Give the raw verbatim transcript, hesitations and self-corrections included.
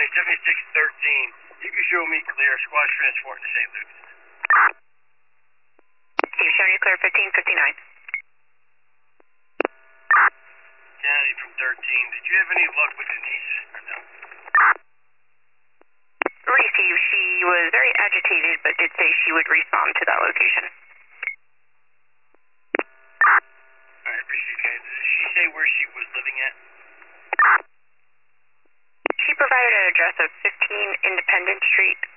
County, seventy-six thirteen. You can show me clear. Squad transport to Saint Luke's. Steve, showing you clear fifteen fifty-nine. Kennedy from thirteen. Did you have any luck with Denise or no? Rudy, Steve, she was very agitated but did say she would respond to that location. I appreciate it. Did she say where she was living at? She provided an address of fifteen Independence Street,